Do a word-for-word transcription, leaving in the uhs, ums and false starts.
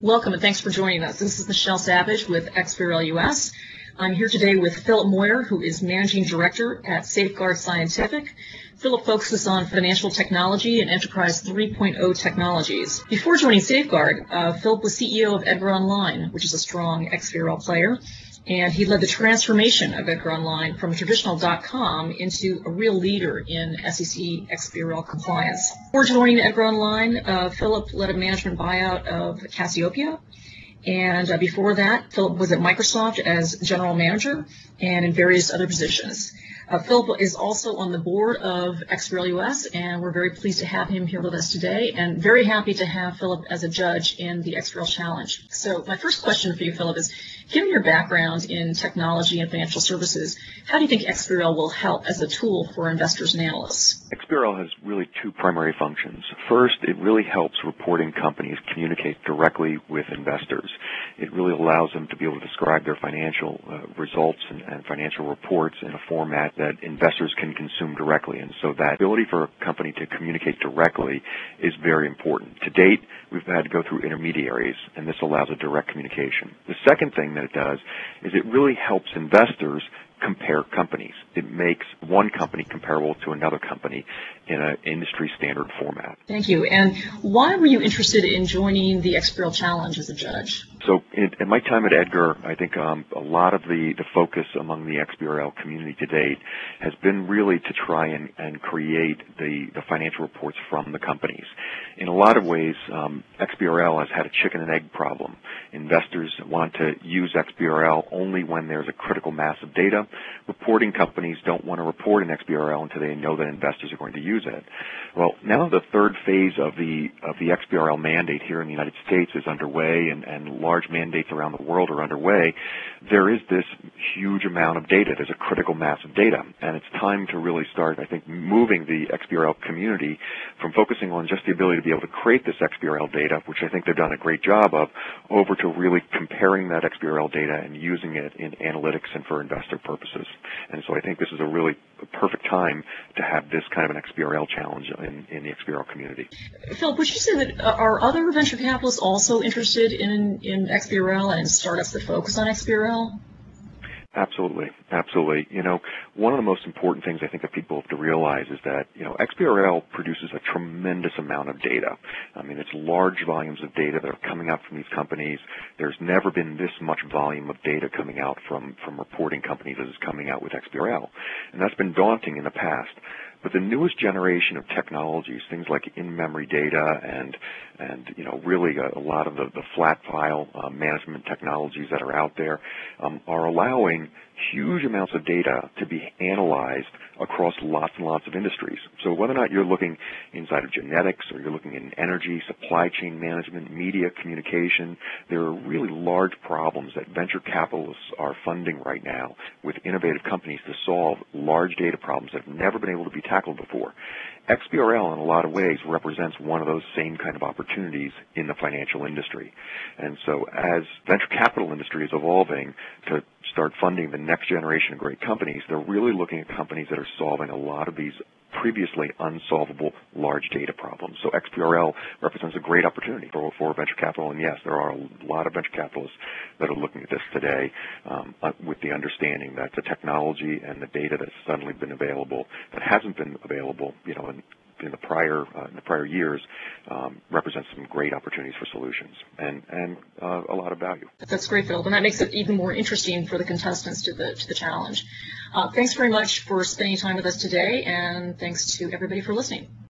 Welcome and thanks for joining us. This is Michelle Savage with X B R L U S. I'm here today with Philip Moyer, who is Managing Director at Safeguard Scientific. Philip focuses on financial technology and enterprise three point oh technologies. Before joining Safeguard, uh, Philip was C E O of Edgar Online, which is a strong X B R L player, and he led the transformation of Edgar Online from a traditional dot-com into a real leader in S E C X B R L compliance. Before joining Edgar Online, uh, Philip led a management buyout of Cassiopeia. And uh, before that, Philip was at Microsoft as general manager and in various other positions. Uh, Philip is also on the board of X B R L U S, and we're very pleased to have him here with us today, and very happy to have Philip as a judge in the X B R L Challenge. So my first question for you, Philip, is given your background in technology and financial services, how do you think X B R L will help as a tool for investors and analysts? X B R L has really two primary functions. First, it really helps reporting companies communicate directly with investors. It really allows them to be able to describe their financial uh, results and, and financial reports in a format that investors can consume directly. And so that ability for a company to communicate directly is very important. To date, we've had to go through intermediaries, and this allows a direct communication. The second thing that it does is it really helps investors compare companies. It makes one company comparable to another company in an industry standard format. Thank you. And why were you interested in joining the X B R L Challenge as a judge? So in, in my time at Edgar, I think um, a lot of the, the focus among the X B R L community to date has been really to try and, and create the, the financial reports from the companies. In a lot of ways, um, X B R L has had a chicken and egg problem. Investors want to use X B R L only when there's a critical mass of data. Reporting companies don't want to report in X B R L until they know that investors are going to use it. Well, now the third phase of the of the X B R L mandate here in the United States is underway, and, and large mandates around the world are underway. There is this huge amount of data. There's a critical mass of data, and it's time to really start, I think, moving the X B R L community from focusing on just the ability to be able to create this X B R L data, which I think they've done a great job of, over to really comparing that X B R L data and using it in analytics and for investor purposes. And so I think this is a really perfect time to have this kind of an X B R L challenge in, in the X B R L community. Philip, would you say that uh, are other venture capitalists also interested in, in X B R L and startups that focus on X B R L? Absolutely, absolutely. You know, one of the most important things I think that people have to realize is that, you know, X B R L produces a tremendous amount of data. I mean, it's large volumes of data that are coming out from these companies. There's never been this much volume of data coming out from, from reporting companies as is coming out with X B R L. And that's been daunting in the past. But the newest generation of technologies, things like in-memory data and, and you know, really a, a lot of the, the flat file uh, management technologies that are out there um, are allowing huge amounts of data to be analyzed across lots and lots of industries. So whether or not you're looking inside of genetics or you're looking in energy, supply chain management, media, communication, there are really large problems that venture capitalists are funding right now with innovative companies to solve large data problems that have never been able to be tackled before. X B R L in a lot of ways represents one of those same kind of opportunities in the financial industry. And so as venture capital industry is evolving to start funding the next generation of great companies, they're really looking at companies that are solving a lot of these previously unsolvable large data problems. So X B R L represents a great opportunity for, for venture capital, and yes, there are a lot of venture capitalists that are looking at this today um, with the understanding that the technology and the data that's suddenly been available that hasn't been available, you know, in, in the prior uh, in the prior years um, represents some great opportunities for solutions and and uh, a lot of value. That's great, Phil, and that makes it even more interesting for the contestants to the to the challenge. Uh, thanks very much for spending time with us today, and thanks to everybody for listening.